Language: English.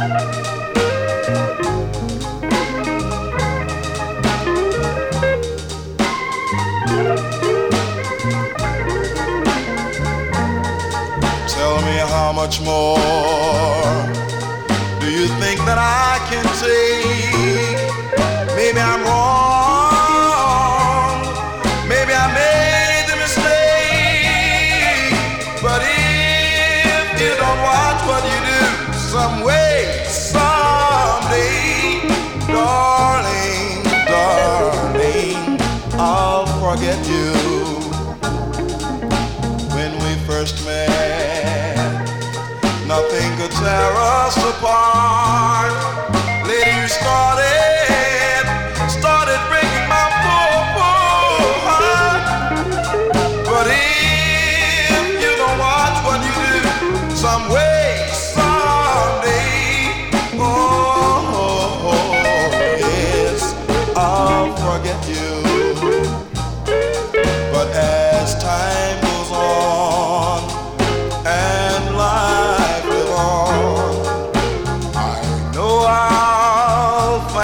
Tell me how much more do you think that I can take? Maybe I'm wrong, maybe I made the mistake. But if you don't watch what you do, some way, someday, darling, darling, I'll forget you. When we first met, nothing could tear us apart. Later you started breaking my poor heart. But if you don't watch what you do, some